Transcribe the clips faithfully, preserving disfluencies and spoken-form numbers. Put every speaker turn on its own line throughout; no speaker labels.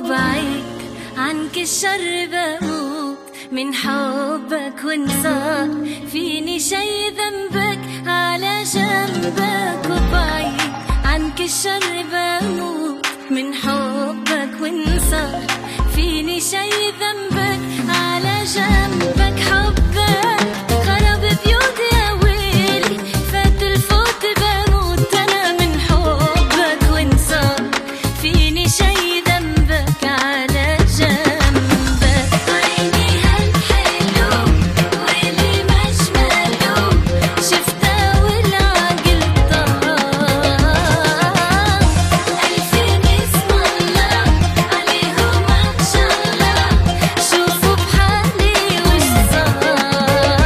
وبعيد عنك الشر بموت من حبك وانصار فيني شي ذنبك على جنبك. وبعيد عنك الشر بموت من حبك وانصار فيني شي ذنبك على جنبك. حبك خرب بيوتي يا ويلي فات الفوت بموت انا من حبك وانصار فيني شي ذنبك على جنبك. عيني هالحلو واللي مجمله شفته والعقل طار. ألفين اسم الله عليهم ما شاء الله شوفوا بحالي وش صار.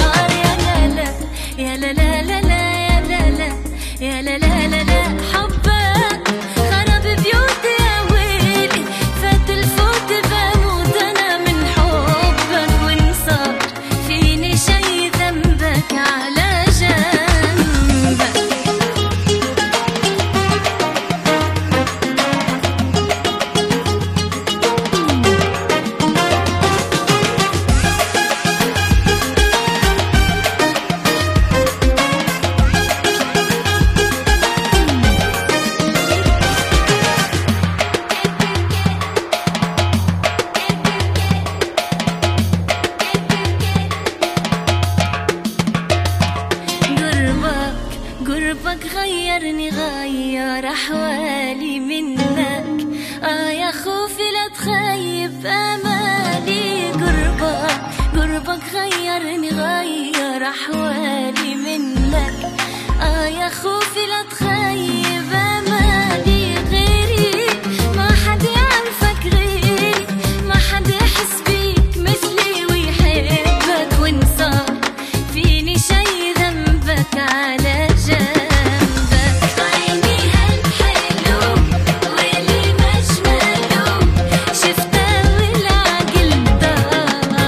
يا لا لا يا لا لا لا يا لا لا يا لا لا لا لا. حبك خرب بيوتي يا ويلي فات الفوت بموت انا من حبك وانصار فيني شي ذنبك على جنبك. قربك غيرني غير أحوالي منك آه يا خوفي لا تخيب أمالي. قربك قربك غيرني غير أحوالي منك آه يا خوفي لا تخيب أمالي. غيري ما حد يعرفك غيري ما حد يحس بيك مثلي ويحبك وانصار فيني شي ذنبك على جنبك. عيني هالحلو واللي مجمله شفته والعقل دار.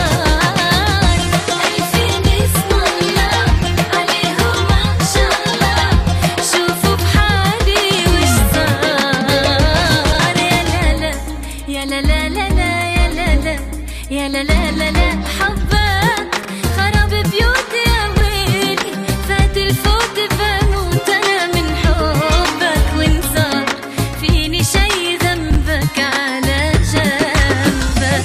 ألفين اسم الله عليهم ما شاء الله شوفوا بحالي وش صار. يا لا لا يا لا لا لا يا لا لا يا لا لا لا لا. حبك خرب بيوتي يا ويلي فات الفوت بموت انا من حبك وانصار فيني شي ذنبك على جنبك.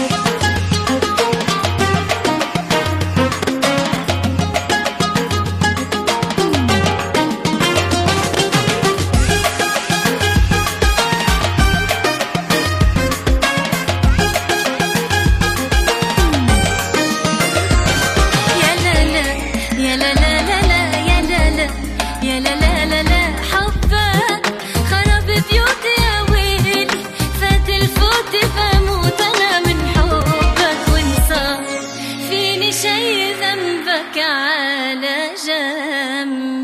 يا لا لا لا لا يا لا لا يا لا لا لا لا. حبك خرب بيوتي يا ويلي فات الفوت بموت انا من حبك وانصار فيني شي ذنبك على جنب.